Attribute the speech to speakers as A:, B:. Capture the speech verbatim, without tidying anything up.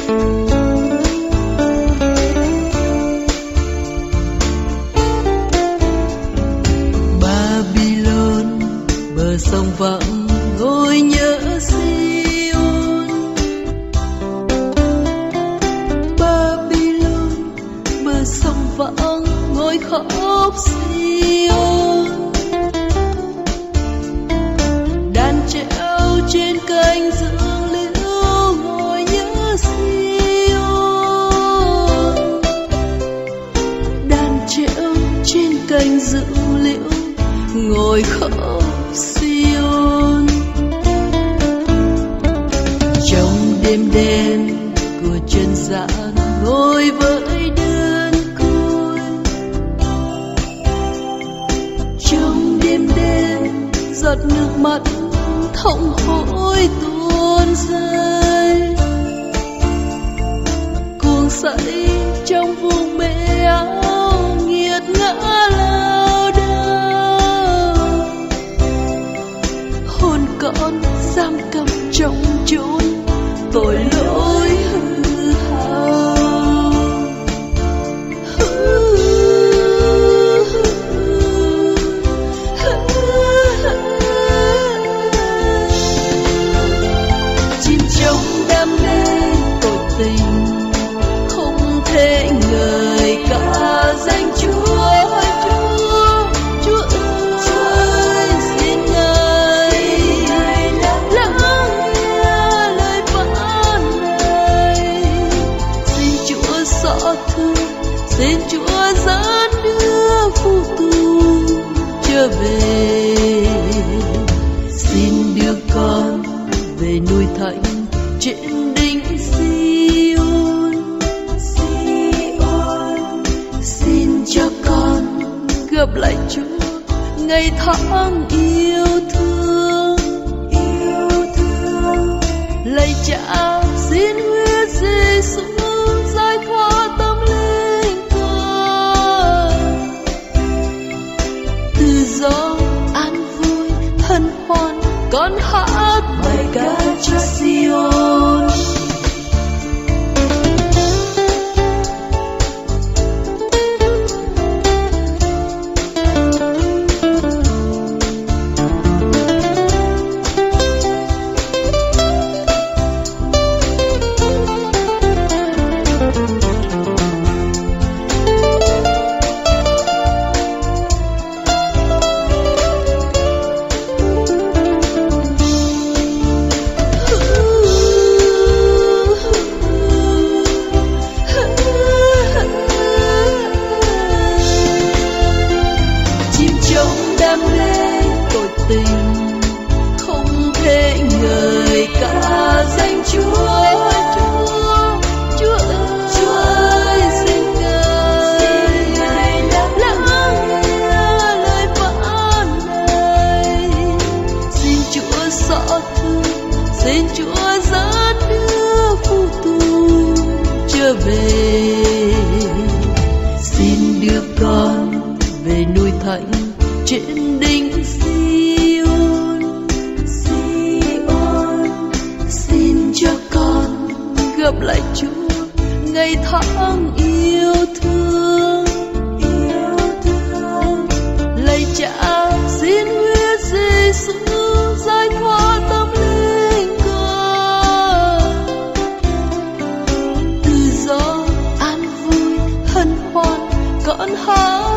A: Babylon bờ sông vắng ngồi nhớ Sion. Babylon bờ sông vắng ngồi khóc Sion. Đàn treo trên cành dương liễu ngồi nhớ Sion. Đàn treo trên cành dương liễu ngồi khóc Sion. Trong đêm đen của trần gian ngồi với đơn côi. Trong đêm đen giọt nước mắt thống hối tuôn rơi. Cuồng say trong vùng bể áo nghiệt ngã lao đao. Hồn con giam cầm trong chốn tội lỗi hư hao. Chìm trong đam mê tội tình, không thể ngợi ca danh Chúa. Chúa, Chúa ơi, xin Ngài lắng nghe lời phán này. Xin Chúa xót thương, xin Chúa giáng đưa phù tu trở về. Xin đưa con về núi thánh trên đỉnh Sion. Sion, xin cho con gặp lại Chúa ngày tháng yêu thương. Yêu thương, lạy Cha, xin huyết Giêsu giải thoát tâm linh con. Tự do an vui hân hoan, con hát bài ca cho Sion. Đam mê tội tình, không thể ngợi ca danh Chúa. Chúa, Chúa ơi, Chúa ơi, xin Ngài lắng nghe lời phán này. Xin Chúa xót thương, xin Chúa giáng đưa phù tu trở về. Xin đưa con về núi thánh trên đỉnh Sion. Sion, xin cho con gặp lại Chúa ngày tháng yêu thương. Yêu thương, lạy Cha, xin huyết Giêsu giải thoát tâm linh con. Tự do an vui hân hoan, con hát